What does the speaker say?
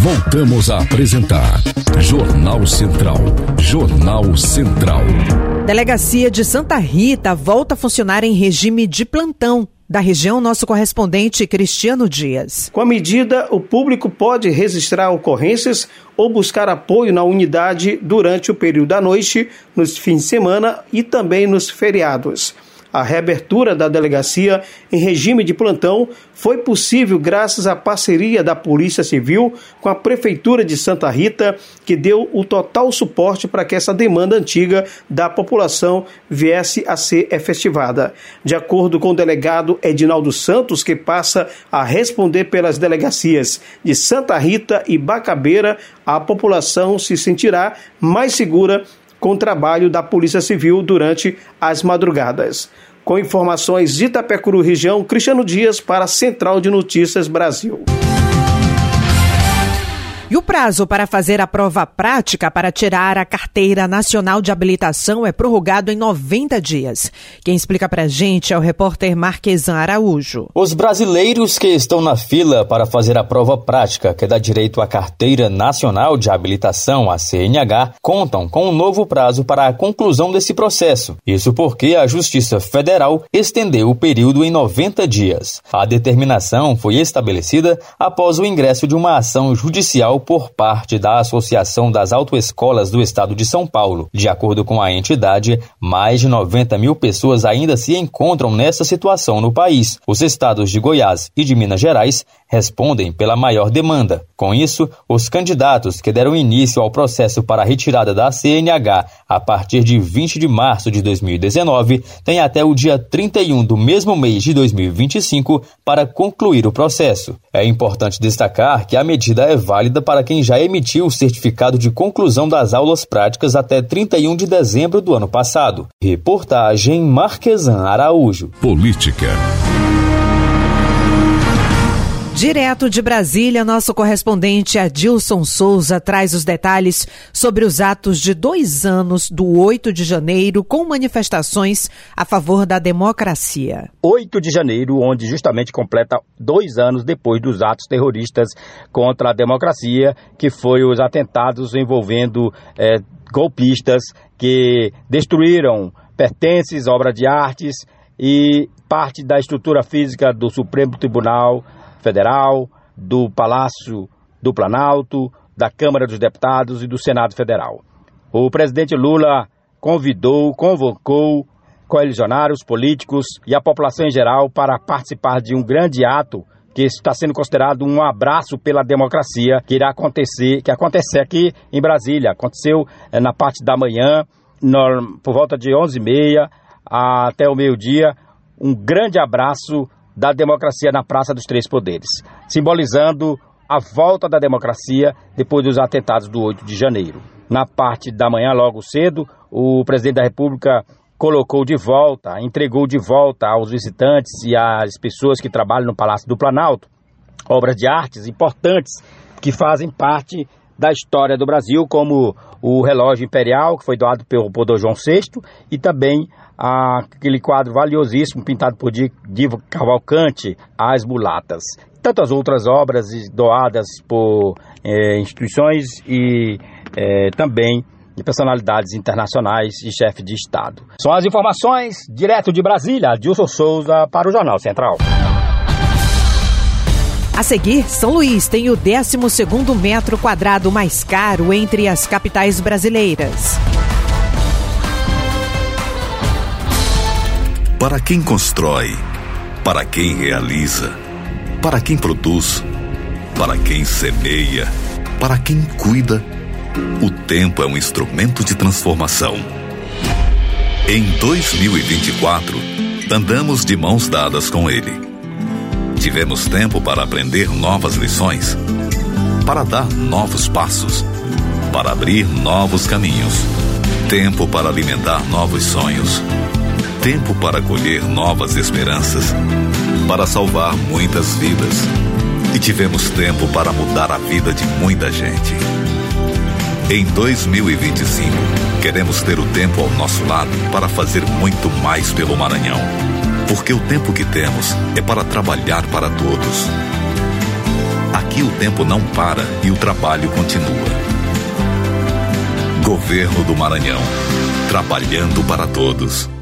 Voltamos a apresentar Jornal Central. Jornal Central. Delegacia de Santa Rita volta a funcionar em regime de plantão. Da região, nosso correspondente Cristiano Dias. Com a medida, o público pode registrar ocorrências ou buscar apoio na unidade durante o período da noite, nos fins de semana e também nos feriados. A reabertura da delegacia em regime de plantão foi possível graças à parceria da Polícia Civil com a Prefeitura de Santa Rita, que deu o total suporte para que essa demanda antiga da população viesse a ser efetivada. De acordo com o delegado Edinaldo Santos, que passa a responder pelas delegacias de Santa Rita e Bacabeira, a população se sentirá mais segura com o trabalho da Polícia Civil durante as madrugadas. Com informações de Itapecuru região, Cristiano Dias para a Central de Notícias Brasil. E o prazo para fazer a prova prática para tirar a Carteira Nacional de Habilitação é prorrogado em 90 dias. Quem explica pra gente é o repórter Marquesan Araújo. Os brasileiros que estão na fila para fazer a prova prática, que dá direito à Carteira Nacional de Habilitação, a CNH, contam com um novo prazo para a conclusão desse processo. Isso porque a Justiça Federal estendeu o período em 90 dias. A determinação foi estabelecida após o ingresso de uma ação judicial por parte da Associação das Autoescolas do Estado de São Paulo. De acordo com a entidade, mais de 90 mil pessoas ainda se encontram nessa situação no país. Os estados de Goiás e de Minas Gerais respondem pela maior demanda. Com isso, os candidatos que deram início ao processo para a retirada da CNH a partir de 20 de março de 2019 têm até o dia 31 do mesmo mês de 2025 para concluir o processo. É importante destacar que a medida é válida para quem já emitiu o certificado de conclusão das aulas práticas até 31 de dezembro do ano passado. Reportagem Marquesan Araújo. Política. Direto de Brasília, nosso correspondente Adilson Souza traz os detalhes sobre os atos de 2 anos do 8 de janeiro com manifestações a favor da democracia. 8 de janeiro, onde justamente completa 2 anos depois dos atos terroristas contra a democracia, que foi os atentados envolvendo golpistas que destruíram pertences, obras de artes e parte da estrutura física do Supremo Tribunal Federal, do Palácio do Planalto, da Câmara dos Deputados e do Senado Federal. O presidente Lula convocou coalicionários políticos e a população em geral para participar de um grande ato que está sendo considerado um abraço pela democracia, que acontece aqui em Brasília. Aconteceu na parte da manhã, por volta de 11h30 até o meio-dia, um grande abraço da democracia na Praça dos Três Poderes, simbolizando a volta da democracia depois dos atentados do 8 de janeiro. Na parte da manhã, logo cedo, o presidente da República entregou de volta aos visitantes e às pessoas que trabalham no Palácio do Planalto obras de artes importantes que fazem parte da história do Brasil, como o relógio imperial, que foi doado pelo Dom João VI, e também aquele quadro valiosíssimo pintado por Divo Cavalcante, As Mulatas. Tantas outras obras doadas por instituições e também de personalidades internacionais e chefe de Estado. São as informações direto de Brasília, Adilson Souza para o Jornal Central. A seguir, São Luís tem o 12º metro quadrado mais caro entre as capitais brasileiras. Para quem constrói, para quem realiza, para quem produz, para quem semeia, para quem cuida, o tempo é um instrumento de transformação. Em 2024, andamos de mãos dadas com ele. Tivemos tempo para aprender novas lições, para dar novos passos, para abrir novos caminhos, tempo para alimentar novos sonhos, tempo para colher novas esperanças, para salvar muitas vidas. E tivemos tempo para mudar a vida de muita gente. Em 2025, queremos ter o tempo ao nosso lado para fazer muito mais pelo Maranhão. Porque o tempo que temos é para trabalhar para todos. Aqui Aqui o tempo não para e o trabalho continua. Governo do Maranhão. Trabalhando para todos.